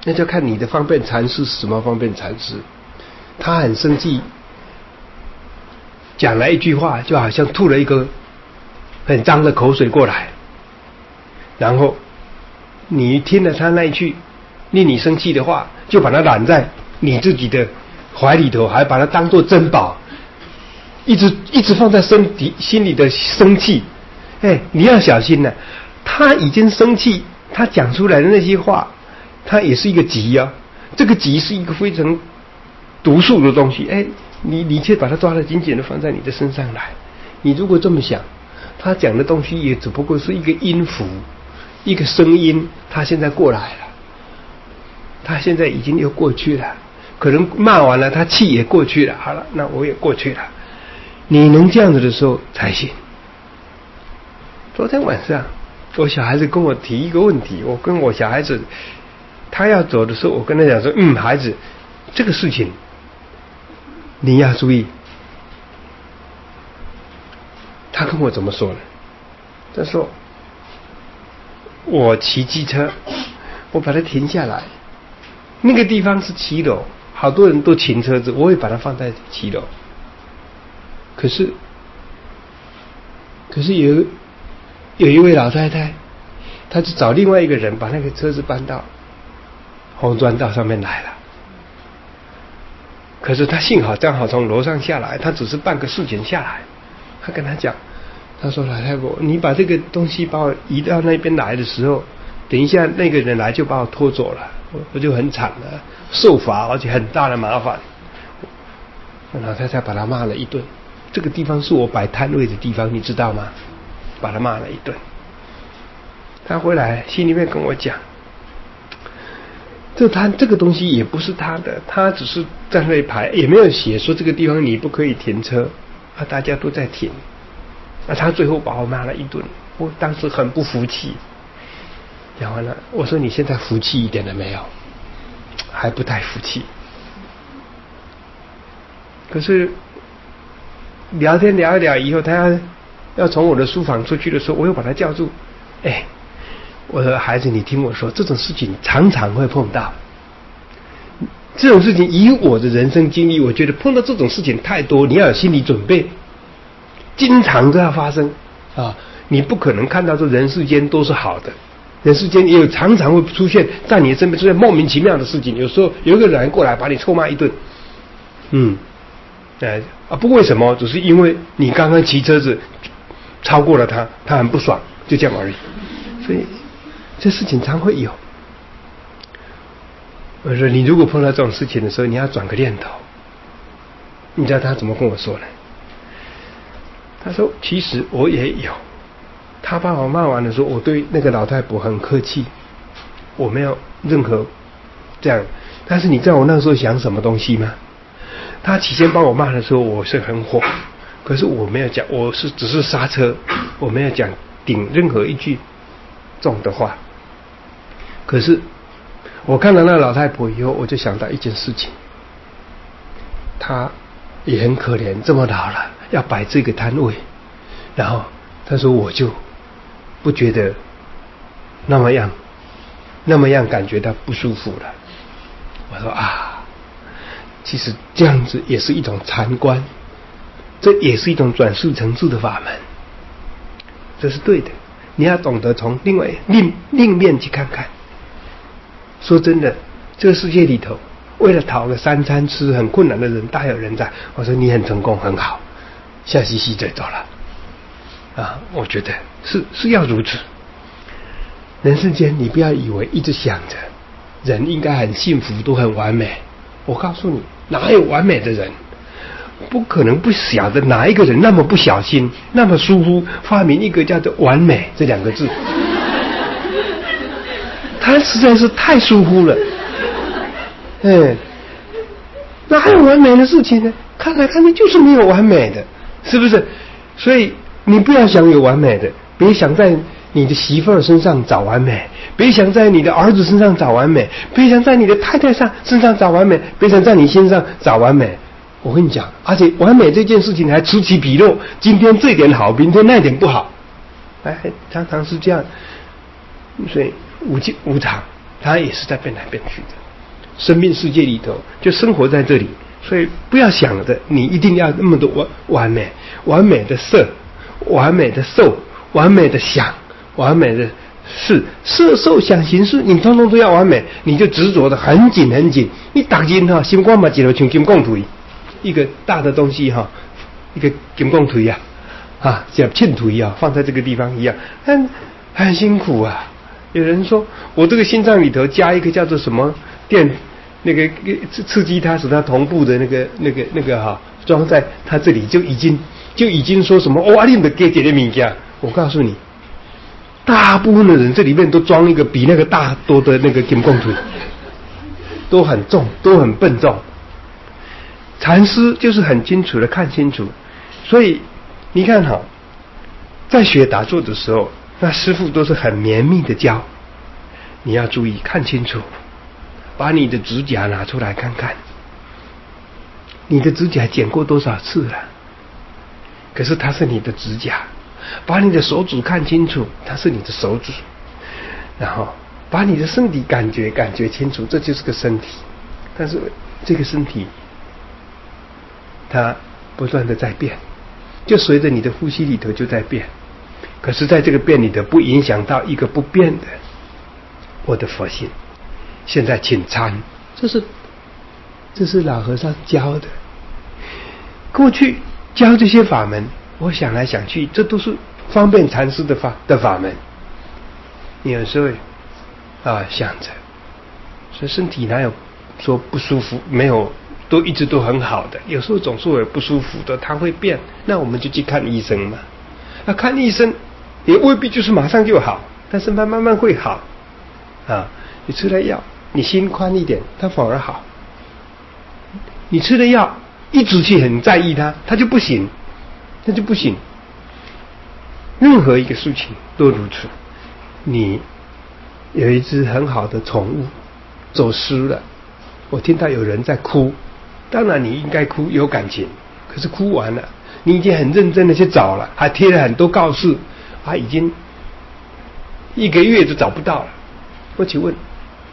那就看你的方便禅师是什么方便禅师。他很生气，讲了一句话，就好像吐了一个很脏的口水过来，然后你听了他那一句令你生气的话，就把它揽在你自己的怀里头，还把它当作珍宝，一直放在心里的生气。你要小心了，他已经生气，他讲出来的那些话，他也是一个急啊，这个急是一个非常毒素的东西。你却把它抓得紧紧的放在你的身上来。你如果这么想，他讲的东西也只不过是一个音符，一个声音，他现在过来了，他现在已经又过去了，可能骂完了，他气也过去了，好了，那我也过去了。你能这样子的时候才行。昨天晚上我小孩子跟我提一个问题，我跟我小孩子他要走的时候，我跟他讲说，孩子，这个事情你要注意。他跟我怎么说呢？他说我骑机车，我把它停下来，那个地方是骑楼，好多人都停车子，我会把它放在骑楼。可是有一位老太太，她就找另外一个人把那个车子搬到红砖道上面来了。可是她幸好正好从楼上下来，她只是办个事情下来。她跟他讲，她说老太婆，你把这个东西把我移到那边来的时候，等一下那个人来就把我拖走了，我就很惨了，受罚，而且很大的麻烦。老太太把他骂了一顿。这个地方是我摆摊位的地方，你知道吗？把他骂了一顿。他回来心里面跟我讲，这个东西也不是他的，他只是在那里排，也没有写说这个地方你不可以停车啊，大家都在停。他最后把我骂了一顿，我当时很不服气。讲完了，我说你现在服气一点了没有？还不太服气。可是聊天聊一聊以后，他要从我的书房出去的时候，我又把他叫住。我说孩子，你听我说，这种事情常常会碰到。这种事情以我的人生经历，我觉得碰到这种事情太多，你要有心理准备，经常都要发生啊！你不可能看到这人世间都是好的，人世间也有常常会出现在你身边出现莫名其妙的事情。有时候有一个人过来把你臭骂一顿，不为什么，只是因为你刚刚骑车子超过了他，他很不爽，就这样而已。所以这事情常会有。我说你如果碰到这种事情的时候，你要转个念头。你知道他怎么跟我说呢？他说其实我也有，他把我骂完的时候，我对那个老太婆很客气，我没有任何这样。但是你知道我那时候想什么东西吗？他起先帮我骂的时候，我是很火，可是我没有讲，我是只是刹车，我没有讲顶任何一句重的话。可是我看到那个老太婆以后，我就想到一件事情，她也很可怜，这么老了要摆这个摊位，然后她说我就不觉得那么样感觉到不舒服了。我说其实这样子也是一种禅观，这也是一种转世成智的法门，这是对的。你要懂得从另面去看看。说真的，这个世界里头，为了讨个三餐吃很困难的人大有人在。我说你很成功，很好，笑嘻嘻就走了。我觉得是要如此。人世间你不要以为一直想着人应该很幸福，都很完美。我告诉你，哪有完美的人？不可能不晓得哪一个人那么不小心，那么疏忽，发明一个叫做完美这两个字。他实在是太疏忽了。哪有完美的事情呢？看来看去就是没有完美的，是不是？所以你不要想有完美的，别想在你的媳妇儿身上找完美，别想在你的儿子身上找完美，别想在你的太太身上找完美，别想在你身上找完美。我跟你讲，而且完美这件事情还此起彼落，今天这点好，明天那点不好，常常是这样。所以无常， 它也是在变来变去的。生命世界里头就生活在这里，所以不要想着你一定要那么多完美，完美的色，完美的受，完美的想，完美的事，色受想行识，你通通都要完美，你就执着的很紧很紧。你打紧哈，心光嘛，紧了像金光腿，一个大的东西哈，一个金光腿呀，像磬腿啊，放在这个地方一样，很辛苦啊。有人说我这个心脏里头加一个叫做什么电，那个刺激它使它同步的那个哈，装在它这里就已经说什么阿你的给解的物件。我告诉你，大部分的人这里面都装一个比那个大多的那个金光腿，都很重，都很笨重。禅师就是很清楚的看清楚，所以你看哈，在学打坐的时候，那师父都是很绵密的教，你要注意看清楚，把你的指甲拿出来看看，你的指甲剪过多少次了？可是它是你的指甲。把你的手指看清楚，它是你的手指。然后把你的身体感觉清楚，这就是个身体。但是这个身体它不断的在变，就随着你的呼吸里头就在变。可是在这个变里头不影响到一个不变的我的佛性。现在请参，这是老和尚教的。过去教这些法门，我想来想去，这都是方便禅师的法门。你有时候想着，所以身体哪有说不舒服？没有，都一直都很好的。有时候总是有不舒服的，它会变，那我们就去看医生嘛。看医生也未必就是马上就好，但是慢慢会好你吃了药，你心宽一点，它反而好。你吃了药一直去很在意它就不行，那就不行。任何一个事情都如此。你有一只很好的宠物走失了，我听到有人在哭，当然你应该哭，有感情，可是哭完了，你已经很认真的去找了，还贴了很多告示，已经1个月就找不到了。我请问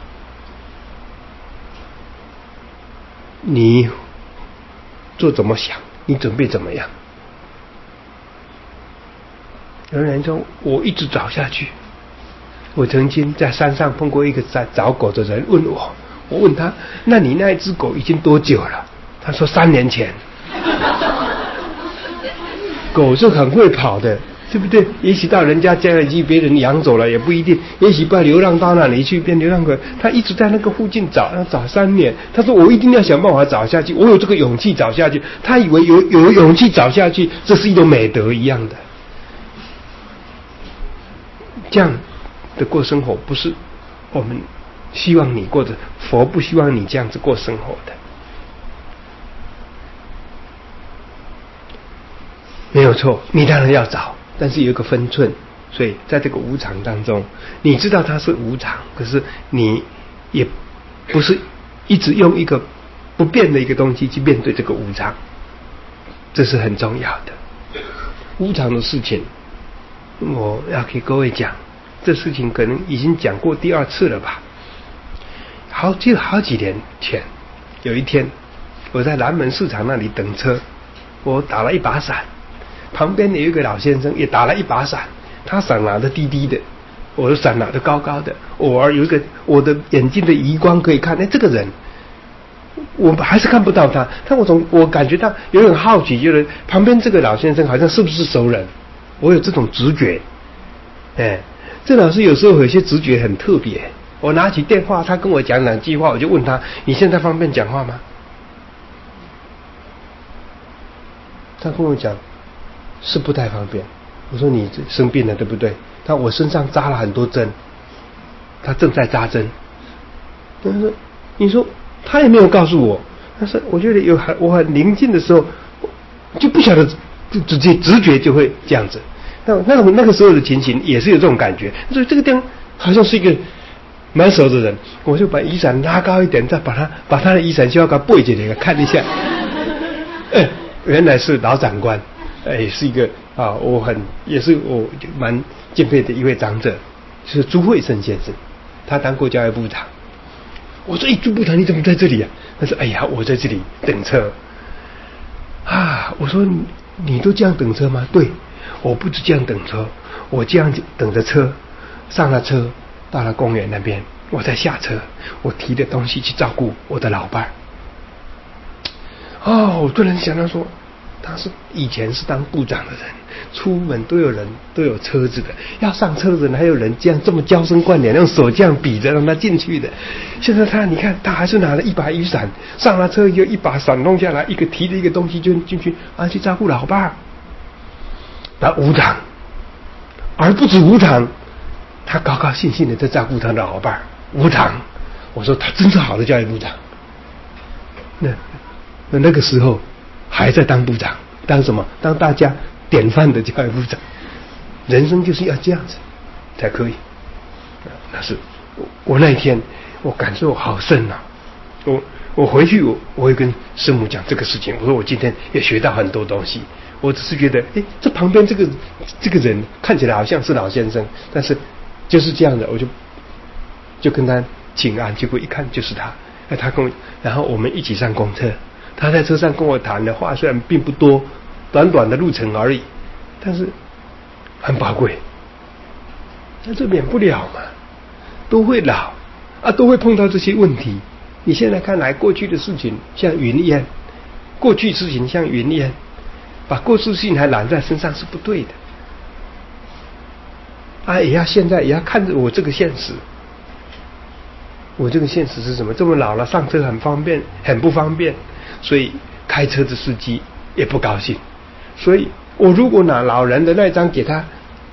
你做怎么想？你准备怎么样？有人说我一直找下去。我曾经在山上碰过一个在找狗的人，问我问他，那你那一只狗已经多久了？他说3年前。狗是很会跑的，对不对？也许到人家家里去，别人养走了也不一定，也许不流浪到那里去变流浪狗。他一直在那个附近找，要找3年。他说我一定要想办法找下去，我有这个勇气找下去。他以为有勇气找下去，这是一种美德一样的。这样的过生活不是我们希望你过的，佛不希望你这样子过生活的。没有错，你当然要找，但是有一个分寸。所以在这个无常当中，你知道它是无常，可是你也不是一直用一个不变的一个东西去面对这个无常，这是很重要的。无常的事情我要给各位讲，这事情可能已经讲过第2次了吧。好几年前，有一天我在南门市场那里等车，我打了一把伞，旁边有一个老先生也打了一把伞，他伞拿得低低的，我的伞拿得高高的，偶尔有一个我的眼睛的余光可以看，这个人我还是看不到他，但我感觉到有点好奇，就是旁边这个老先生好像是不是熟人，我有这种直觉。这老师有时候有些直觉很特别。我拿起电话，他跟我讲2句话，我就问他：你现在方便讲话吗？他跟我讲是不太方便。我说你生病了对不对？我身上扎了很多针，他正在扎针。但是你说他也没有告诉我，但是我觉得我很宁静的时候，就不晓得直觉就会这样子。那个时候的情形也是有这种感觉，所以这个地方好像是一个蛮熟的人，我就把雨伞拉高一点，再把他的雨伞需要给他背起来看一下。原来是老长官，是一个也是我蛮敬佩的一位长者，就是朱慧生先生。 他当过教育部长。我说：“朱部长，你怎么在这里啊？”他说：“哎呀，我在这里等车。”啊，我说：“你都这样等车吗？”对，我不止这样等车，我这样等着车，上了车，到了公园那边，我再下车，我提的东西去照顾我的老伴。我突然想到说，他是以前是当部长的人，出门都有车子的，要上车子还有人这么娇生惯养，用手这样比着让他进去的。现在你看他还是拿了一把雨伞，上了车就一把伞弄下来，提着一个东西就进去去照顾老伴。他无偿，而不止无偿，他高高兴兴的在照顾他的老伴，无偿。我说他真是好的教育部长。那个时候还在当部长，当什么？当大家典范的教育部长。人生就是要这样子才可以。那是我那一天我感受好深啊！我回去我会跟师母讲这个事情。我说我今天也学到很多东西。我只是觉得，这旁边这个人看起来好像是老先生，但是就是这样的，我就跟他请安，结果一看就是他。他跟我，然后我们一起上公车。他在车上跟我谈的话虽然并不多，短短的路程而已，但是很宝贵。那这免不了嘛，都会老都会碰到这些问题。你现在看来，过去的事情像云烟，过去事情像云烟，把过去事情还揽在身上是不对的。现在也要看着我这个现实。我这个现实是什么？这么老了，上车很方便，很不方便，所以开车的司机也不高兴。所以我如果拿老人的那张给他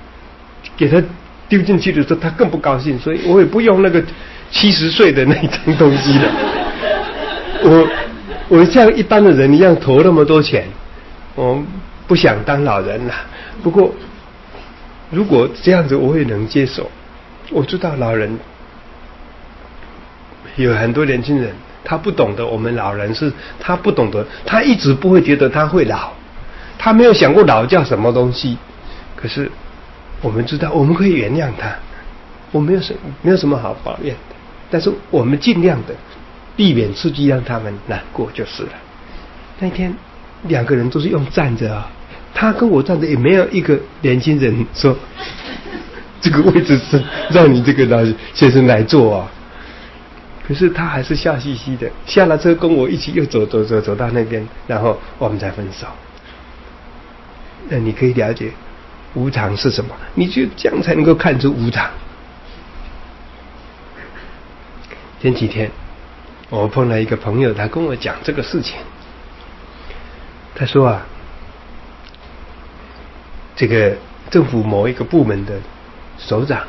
丢进去的时候，他更不高兴，所以我也不用那个70岁的那张东西了。我像一般的人一样投那么多钱，我不想当老人了。不过如果这样子，我也能接受。我知道老人有很多年轻人，他不懂得我们老人是，他不懂得，他一直不会觉得他会老，他没有想过老叫什么东西。可是我们知道，我们可以原谅他，我没有什么好抱怨的，但是我们尽量的避免刺激让他们难过就是了。那天2个人都是用站着他跟我站着，也没有一个年轻人说这个位置是让你这个老先生来坐可是他还是笑嘻嘻的，下了车跟我一起又走到那边，然后我们才分手。那你可以了解无常是什么，你就这样才能够看出无常。前几天我碰到一个朋友，他跟我讲这个事情。他说这个政府某一个部门的首长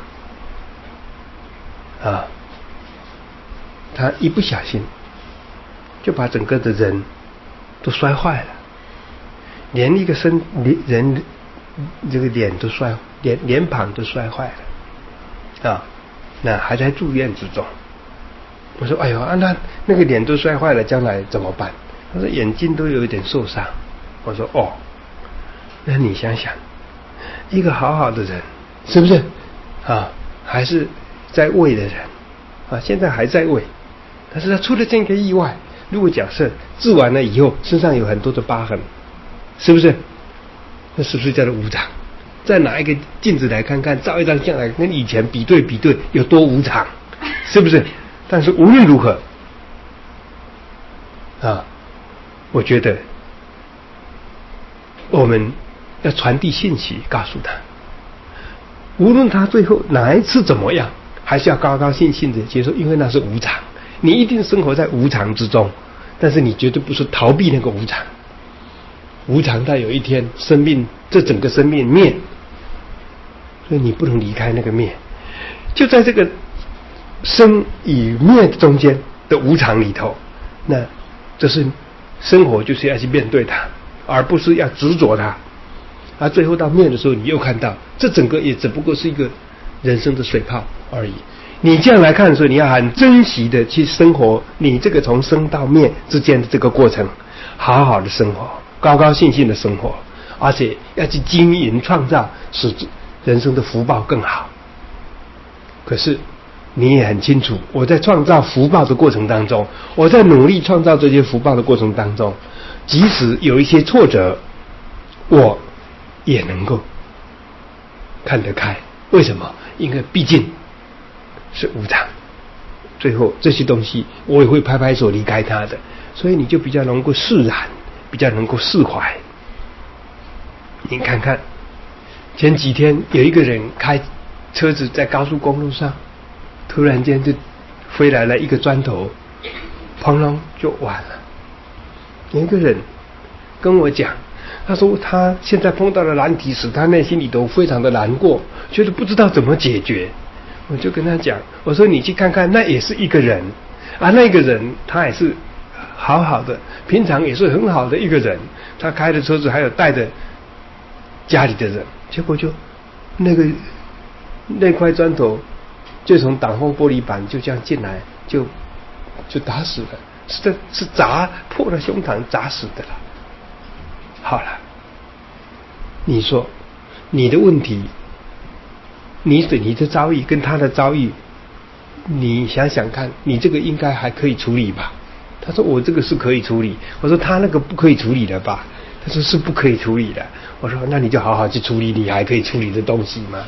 他一不小心就把整个的人都摔坏了，连一个人这个脸都摔，脸庞都摔坏了那还在住院之中。我说哎呦那个脸都摔坏了，将来怎么办？他说眼睛都有一点受伤。我说那你想想，一个好好的人，是不是还是在位的人现在还在位，但是他出了这个意外，如果假设治完了以后身上有很多的疤痕，是不是？那是不是叫做无常？再拿一个镜子来看看，照一张相来跟以前比对有多无常，是不是？但是无论如何我觉得我们要传递信息告诉他，无论他最后哪一次怎么样，还是要高高兴兴的接受，因为那是无常。你一定生活在无常之中，但是你绝对不是逃避那个无常。无常到有一天生命，这整个生命灭，所以你不能离开那个灭。就在这个生与灭中间的无常里头，那这是生活，就是要去面对它，而不是要执着它。而最后到灭的时候，你又看到这整个也只不过是一个人生的水泡而已。你这样来看的时候，你要很珍惜的去生活你这个从生到灭之间的这个过程，好好的生活，高高兴兴的生活，而且要去经营创造，使人生的福报更好。可是你也很清楚，我在创造福报的过程当中，我在努力创造这些福报的过程当中，即使有一些挫折，我也能够看得开。为什么？因为毕竟是无常，最后这些东西我也会拍拍手离开它的，所以你就比较能够释然，比较能够释怀。你看看前几天有一个人开车子在高速公路上，突然间就飞来了一个砖头，砰隆就完了。有一个人跟我讲，他说他现在碰到了难题时，他内心里头非常的难过，觉得不知道怎么解决。我就跟他讲，我说你去看看，那也是一个人啊，那个人他也是好好的，平常也是很好的一个人，他开的车子还有带着家里的人，结果就那块砖头就从挡风玻璃板就这样进来，就打死了，是砸破了胸膛砸死的了。好了，你说你的问题，你的遭遇跟他的遭遇，你想想看，你这个应该还可以处理吧？他说我这个是可以处理。我说他那个不可以处理的吧？他说是不可以处理的。我说那你就好好去处理你还可以处理的东西嘛，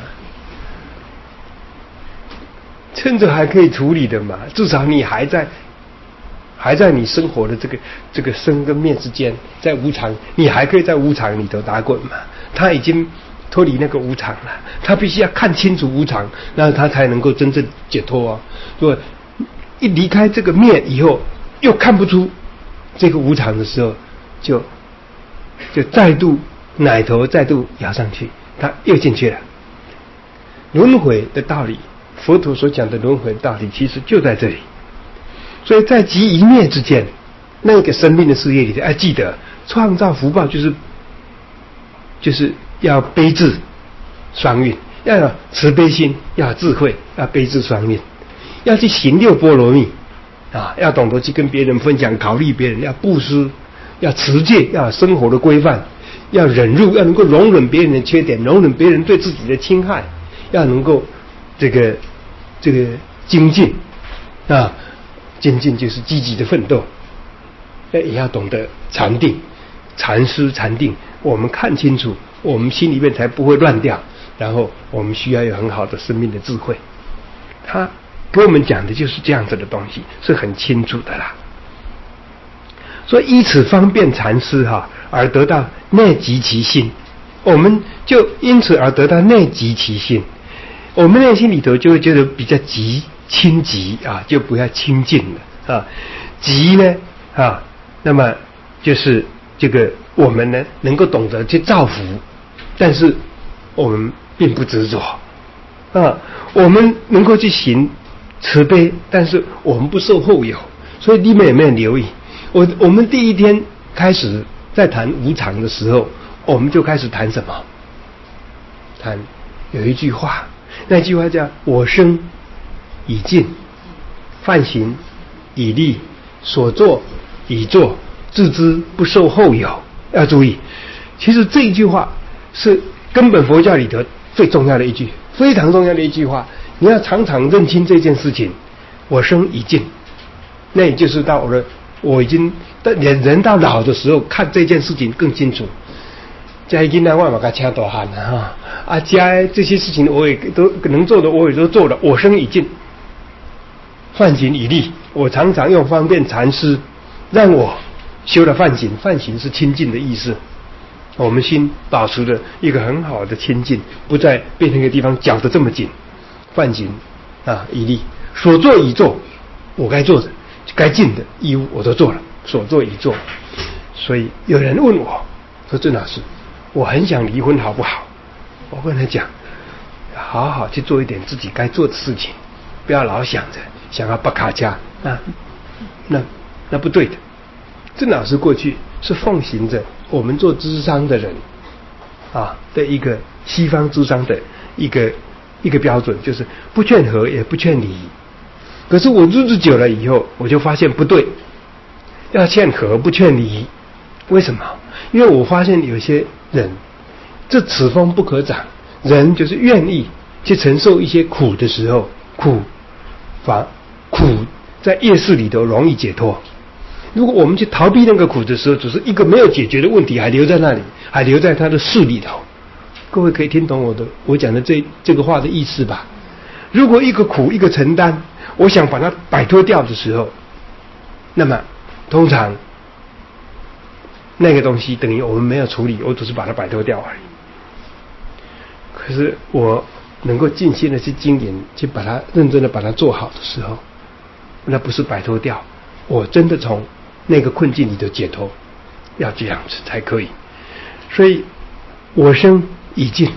趁着还可以处理的嘛，至少你还在你生活的这个生跟灭之间，在无常，你还可以在无常里头打滚嘛。他已经脱离那个无常了，他必须要看清楚无常，然后他才能够真正解脱哦。如果一离开这个灭以后，又看不出这个无常的时候，就再度奶头再度摇上去，他又进去了。轮回的道理，佛陀所讲的轮回的道理，其实就在这里。所以在即一灭之间，那个生命的事业里头，要记得创造福报就是要悲智双运，要有慈悲心，要有智慧，要悲智双运，要去行六波罗蜜啊，要懂得去跟别人分享，考虑别人，要布施，要持戒，要有生活的规范，要忍辱，要能够容忍别人的缺点，容忍别人对自己的侵害，要能够这个精进啊，精进就是积极的奋斗，也要懂得禅定、禅师、禅定，我们看清楚，我们心里面才不会乱掉。然后我们需要有很好的生命的智慧，他给我们讲的就是这样子的东西，是很清楚的啦。所以依此方便禅师而得到内极其心，我们就因此而得到内极其心，我们内心里头就会觉得比较清极啊，就不要清净了啊。极呢那么就是这个我们呢能够懂得去造福，但是我们并不执着啊，我们能够去行慈悲，但是我们不受后有。所以你们有没有留意，我们第一天开始在谈无常的时候，我们就开始谈什么？谈有一句话，那句话叫我生已尽，犯行已立，所作已作，自知不受后有。要注意，其实这一句话是根本佛教里头最重要的一句，非常重要的一句话。你要常常认清这件事情，我生已尽，那也就是到我已经人到老的时候，看这件事情更清楚。家已经来万把他掐大汉了家这些事情我也都能做的，我也都做了。我生已尽，犯行已立，我常常用方便禅师让我修了犯行，犯行是清净的意思。我们心保持了一个很好的清净，不再被那个地方搅得这么紧。犯行已立，所作已做，我该做的该尽的义务我都做了，所作已做。所以有人问我说，郑老师，我很想离婚好不好？我跟他讲，好好去做一点自己该做的事情，不要老想要把卡家，那不对的。郑老师过去是奉行着我们做咨商的人的一个西方咨商的一个标准，就是不劝和也不劝离。可是我日子久了以后，我就发现不对，要劝和不劝离。为什么？因为我发现有些人，这此风不可长，人就是愿意去承受一些苦的时候，苦苦在夜市里头容易解脱。如果我们去逃避那个苦的时候，只是一个没有解决的问题，还留在那里，还留在他的事里头。各位可以听懂我讲的这个话的意思吧？如果一个苦一个承担，我想把它摆脱掉的时候，那么通常那个东西等于我们没有处理，我只是把它摆脱掉而已。可是我能够尽心的去精研，去把它认真的把它做好的时候，那不是摆脱掉，我真的从那个困境里头解脱，要这样子才可以。所以我生已尽，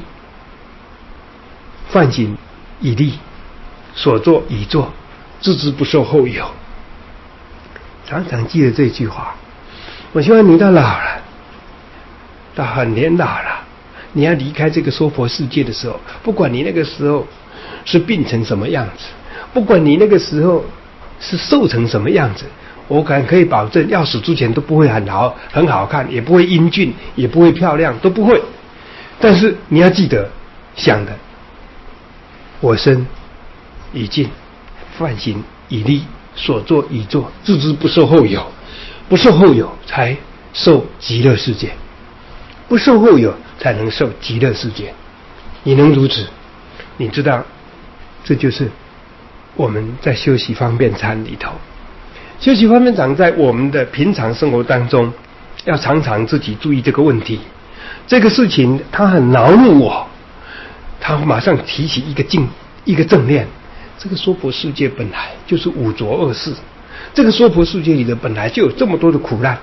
犯行已立，所作已作，置之不受后有。常常记得这句话。我希望你到老了，到很年老了，你要离开这个娑婆世界的时候，不管你那个时候是病成什么样子，不管你那个时候是瘦成什么样子，我可以保证，要死之前都不会很好看，也不会英俊，也不会漂亮，都不会。但是你要记得想的，我生已尽，犯行已立，所作已作，置之不受后有。不受后有才受极乐世界，不受后有才能受极乐世界。你能如此，你知道这就是我们在修习方便禅里头。修习方便禅在我们的平常生活当中，要常常自己注意这个问题。这个事情它很恼怒我，他马上提起一个正念。这个娑婆世界本来就是五浊恶世，这个娑婆世界里的本来就有这么多的苦难，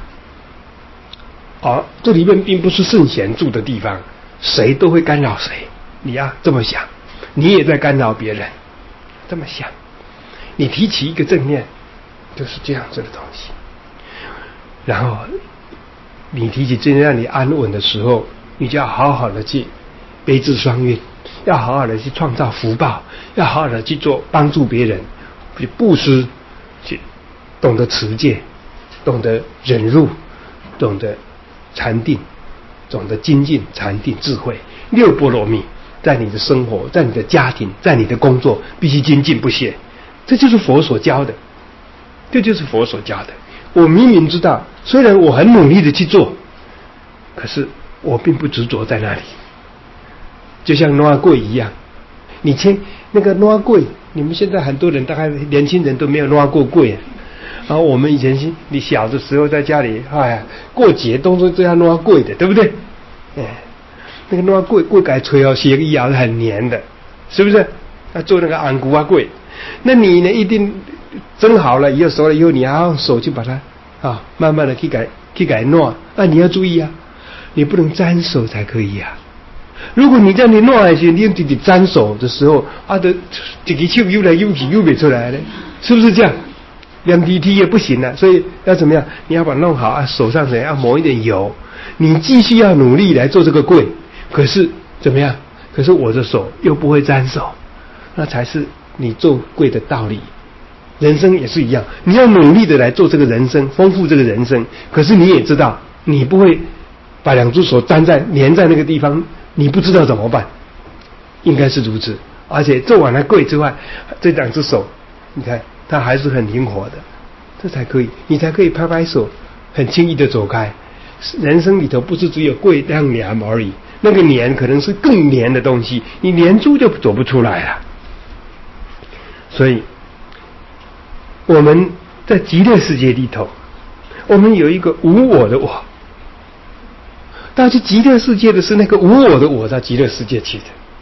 这里面并不是圣贤住的地方，谁都会干扰谁。你要这么想，你也在干扰别人，这么想，你提起一个正念，就是这样子的东西。然后你提起正念让你安稳的时候，你就要好好的去悲智双运，要好好的去创造福报，要好好的去做帮助别人，去布施，去懂得持戒，懂得忍辱，懂得禅定，懂得精进禅定智慧六波罗蜜，在你的生活，在你的家庭，在你的工作必须精进不懈。这就是佛所教的，这就是佛所教的。我明明知道，虽然我很努力的去做，可是我并不执着在那里。就像挪柜一样，你那个挪柜，你们现在很多人大概年轻人都没有挪过柜。然后我们以前你小的时候在家里，过节都要挪柜的，对不对？那个挪柜改吹写个咬得很黏的，是不是？做那个安古柜，那你呢一定蒸好了以后熟了以后，你还要用手去把它慢慢的去改挪。你要注意啊，你不能沾手才可以啊。如果你这样你挪下去，你自己沾手的时候，这个手又来又去又没出来了，是不是这样？两滴滴也不行了，所以要怎么样？你要把它弄好手上要抹一点油。你继续要努力来做这个柜，可是怎么样？可是我的手又不会沾手，那才是你做柜的道理。人生也是一样，你要努力的来做这个人生，丰富这个人生。可是你也知道，你不会把两只手粘在那个地方，你不知道怎么办。应该是如此。而且做完了柜之外，这两只手，你看它还是很灵活的，这才可以，你才可以拍拍手，很轻易的走开。人生里头不是只有柜那样黏而已，那个黏可能是更黏的东西，你黏住就走不出来了。所以我们在极乐世界里头，我们有一个无我的我。到去极乐世界的是那个无我的我到极乐世界去的。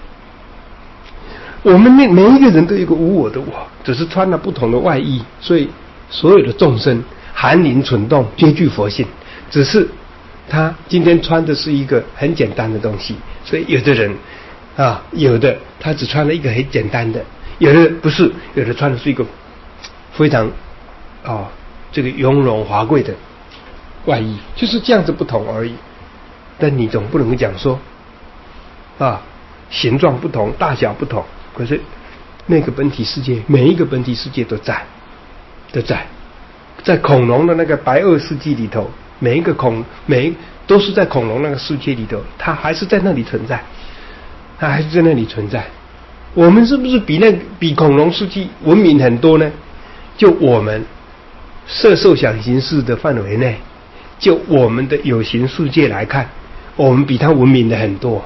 我们每一个人都有一个无我的我，只是穿了不同的外衣，所以所有的众生含灵蠢动皆具佛性，只是他今天穿的是一个很简单的东西，所以有的人有的他只穿了一个很简单的，有的不是，有的穿的是一个非常这个雍容华贵的外衣，就是这样子不同而已。但你总不能讲说形状不同，大小不同，可是那个本体世界，每一个本体世界都在恐龙的那个白垩世纪里头，每一个都是在恐龙那个世界里头，它还是在那里存在，它还是在那里存在。 我们是不是比恐龙世纪文明很多呢？就我们色受想行识的范围内，就我们的有形世界来看，我们比它文明的很多。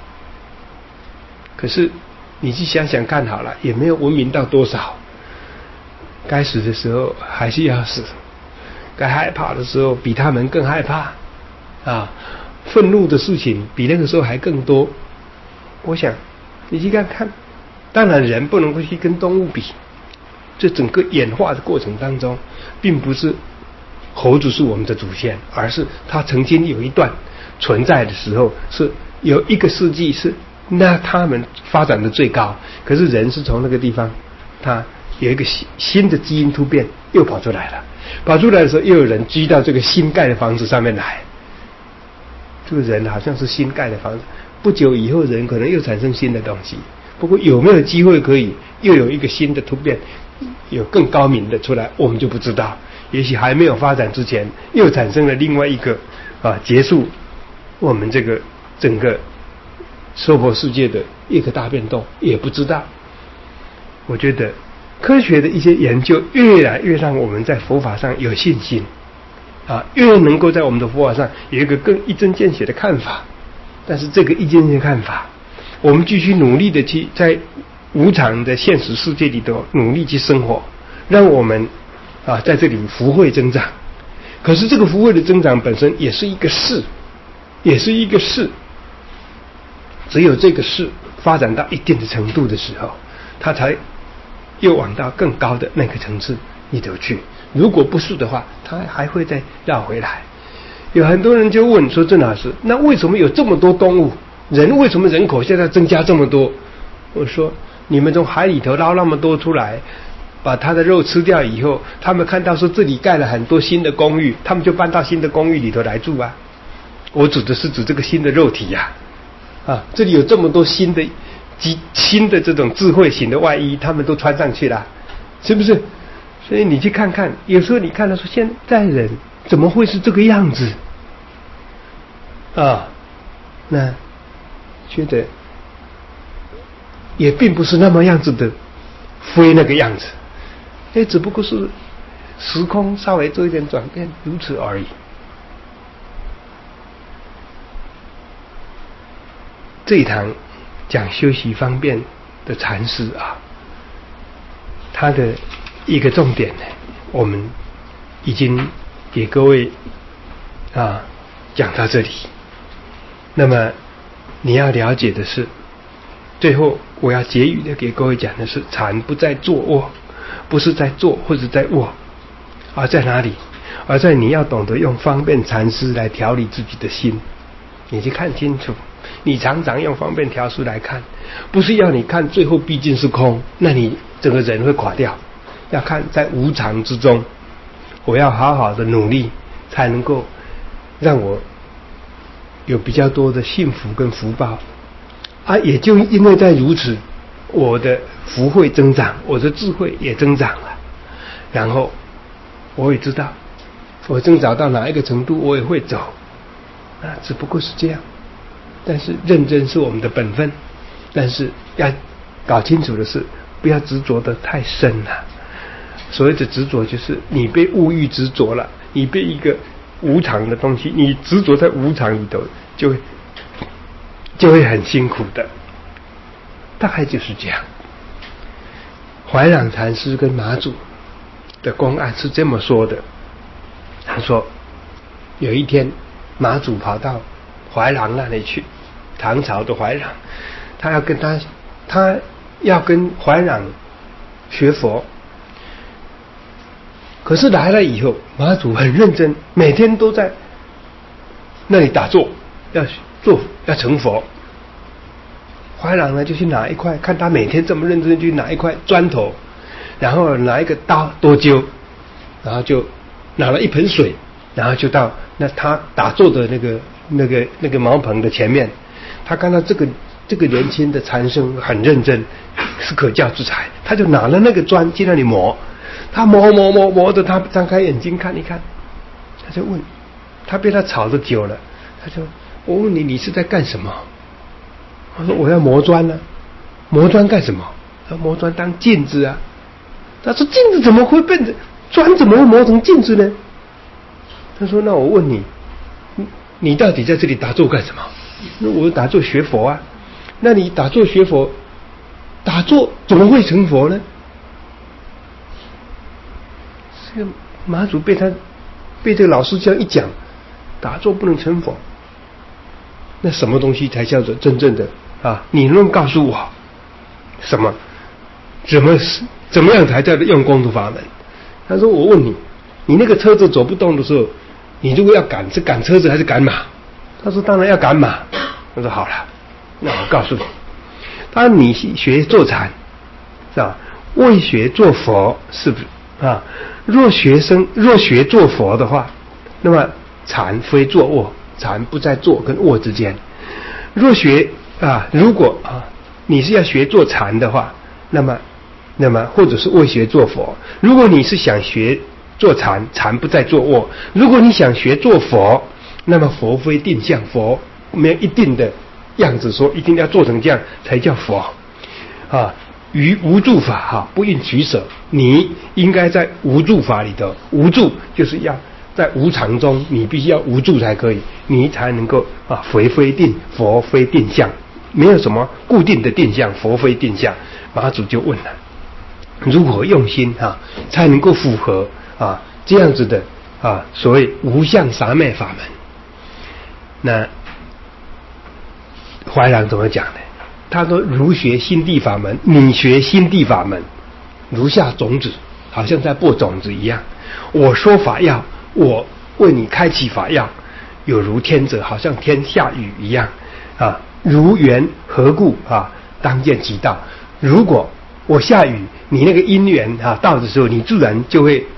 可是你去想想看好了，也没有文明到多少。该死的时候还是要死，该害怕的时候比他们更害怕啊！愤怒的事情比那个时候还更多。我想你去看看，当然人不能够去跟动物比，这整个演化的过程当中，并不是猴子是我们的祖先，而是它曾经有一段存在的时候，是有一个世纪是那他们发展的最高，可是人是从那个地方，它有一个新的基因突变又跑出来了，跑出来的时候又有人居到这个新盖的房子上面来，这个人好像是新盖的房子，不久以后人可能又产生新的东西，不过有没有机会可以又有一个新的突变，有更高明的出来，我们就不知道。也许还没有发展之前，又产生了另外一个结束我们这个整个娑婆世界的一个大变动，也不知道。我觉得科学的一些研究越来越让我们在佛法上有信心越能够在我们的佛法上有一个更一针见血的看法。但是这个一针见血的看法，我们继续努力的去在无常的现实世界里头努力去生活，让我们在这里福慧增长。可是这个福慧的增长本身也是一个事，也是一个事。只有这个事发展到一定的程度的时候，它才又往到更高的那个层次里头去。如果不是的话，它还会再绕回来。有很多人就问说，郑老师，那为什么有这么多动物？人为什么人口现在增加这么多？我说，你们从海里头捞那么多出来，把它的肉吃掉以后，他们看到说这里盖了很多新的公寓，他们就搬到新的公寓里头来住啊。我指的是指这个新的肉体呀，这里有这么多新的这种智慧型的外衣，他们都穿上去了，是不是？所以你去看看，有时候你看到说现在人怎么会是这个样子那觉得也并不是那么样子的，非那个样子，只不过是时空稍微做一点转变，如此而已。这一堂讲修习方便的禅师他的一个重点呢，我们已经给各位讲到这里。那么你要了解的是，最后我要结语的给各位讲的是，禅不在坐卧，不是在坐或者在卧，而在哪里？而在你要懂得用方便禅师来调理自己的心。你去看清楚，你常常用方便调试来看，不是要你看最后毕竟是空，那你整个人会垮掉。要看在无常之中，我要好好的努力，才能够让我有比较多的幸福跟福报也就因为在如此，我的福慧增长，我的智慧也增长了。然后我也知道我增长到哪一个程度我也会走只不过是这样。但是认真是我们的本分，但是要搞清楚的是，不要执着的太深了。所谓的执着，就是你被物欲执着了，你被一个无常的东西，你执着在无常里头，就会很辛苦的。大概就是这样。怀朗禅师跟马祖的公案是这么说的，他说有一天马祖跑到怀朗那里去，唐朝的怀朗，他要跟怀朗学佛。可是来了以后，马祖很认真，每天都在那里打坐，要成佛。怀朗呢就去拿一块，看他每天这么认真，去拿一块砖头，然后拿一个刀多揪，然后就拿了一盆水，然后就到那他打坐的那个茅棚的前面。他看到这个年轻的禅僧很认真，是可教之才，他就拿了那个砖去那里磨。他磨的，他张开眼睛看一看，他就问，他被他吵得久了，他说：“我问你，你是在干什么？”我说：“我要磨砖呢。” 磨砖干什么？他磨砖当镜子啊。他说镜子怎么会变成砖？怎么会磨成镜子呢？他说那我问你，你到底在这里打坐干什么？那我打坐学佛啊。那你打坐学佛，打坐怎么会成佛呢？这个马祖被这个老师这样一讲，打坐不能成佛，那什么东西才叫做真正的啊？你能告诉我什么？怎么样才叫做用功的法门？他说我问你，你那个车子走不动的时候，你如果要赶，是赶车子还是赶马？他说当然要赶马。他说好了，那我告诉你，当你学坐禅是吧？未学做佛是不是啊？若学做佛的话，那么禅非坐卧，禅不在坐跟卧之间。如果你是要学做禅的话，那么或者是未学做佛。如果你是想学做禅，禅不在坐卧。如果你想学做佛，那么佛非定相，佛没有一定的样子说一定要做成这样才叫佛啊。于无住法不应取舍，你应该在无住法里头。无住就是要在无常中，你必须要无住才可以，你才能够佛非定，佛非定相，没有什么固定的定相，佛非定相。马祖就问了，如何用心才能够符合这样子的所谓无相三昧法门？那怀良怎么讲呢？他说如学心地法门，你学心地法门如下种子，好像在播种子一样。我说法要，我为你开启法要，有如天者，好像天下雨一样如缘何故当见其道。如果我下雨，你那个因缘到的时候，你自然就会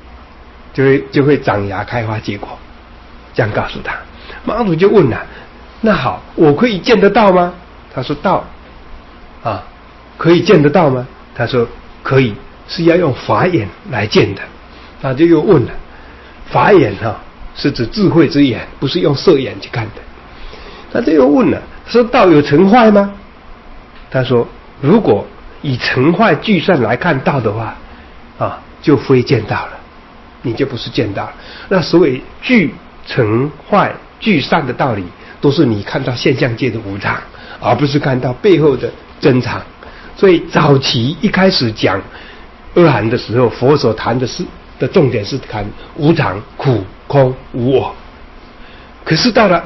长芽开花结果。这样告诉他。马祖就问了，那好，我可以见得到吗？他说道可以见得到吗？他说可以，是要用法眼来见的。他就又问了，法眼是指智慧之眼，不是用色眼去看的。他就又问了，说道有成坏吗？他说如果以成坏俱善来看道的话就非见道了，你就不是见道了。那所谓俱成坏俱善的道理，都是你看到现象界的无常，而不是看到背后的真常。所以早期一开始讲阿含的时候，佛所谈的重点是谈无常、苦、空、无我。可是到了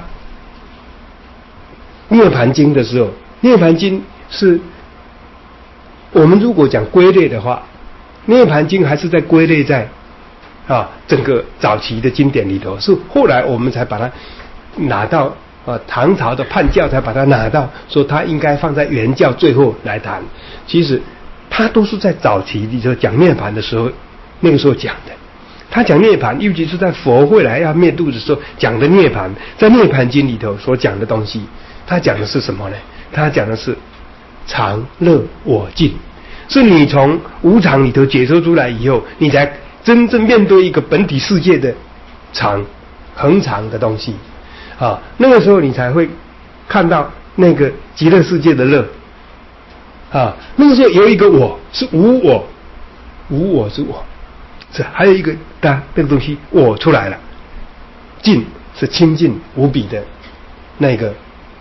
涅盘经的时候，涅盘经是我们如果讲归类的话，涅盘经还是在归类在整个早期的经典里头，是后来我们才把它拿到唐朝的判教才把它拿到，说它应该放在原教最后来谈。其实它都是在早期里头讲涅盘的时候，那个时候讲的。他讲涅盘，尤其是在佛会来要灭度的时候讲的涅盘，在涅盘经里头所讲的东西，他讲的是什么呢？他讲的是常乐我净，是你从无常里头解脱出来以后，你才真正面对一个本体世界的常恒常的东西那个时候你才会看到那个极乐世界的乐那个时候有一个我是无我，无我是我，是还有一个那个东西我出来了，净是清净无比的那个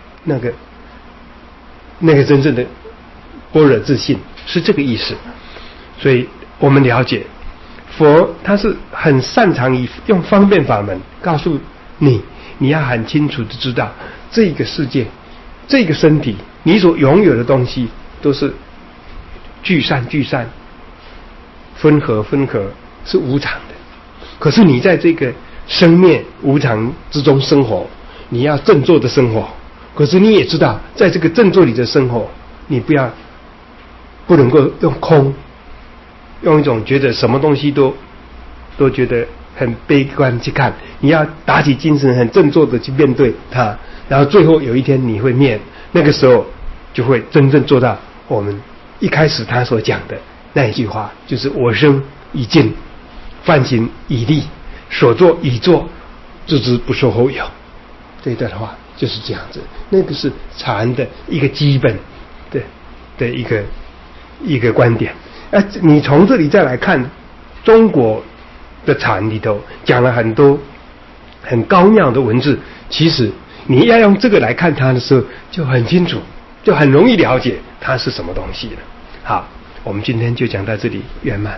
真正的般若自信，是这个意思。所以我们了解佛他是很擅长于用方便法门告诉你要很清楚的知道这个世界这个身体你所拥有的东西都是聚散分合是无常的。可是你在这个生灭无常之中生活，你要振作的生活，可是你也知道在这个振作里的生活，你不能够用空，用一种觉得什么东西都觉得很悲观去看，你要打起精神很振作的去面对它，然后最后有一天你会灭，那个时候就会真正做到我们一开始他所讲的那一句话，就是我生已尽，梵行已立，所作已作，自知不受后有。这一段话就是这样子，那个是禅的一个基本的的一个观点。你从这里再来看中国的禅里头讲了很多很高妙的文字，其实你要用这个来看它的时候，就很清楚，就很容易了解它是什么东西了。好，我们今天就讲到这里圆满。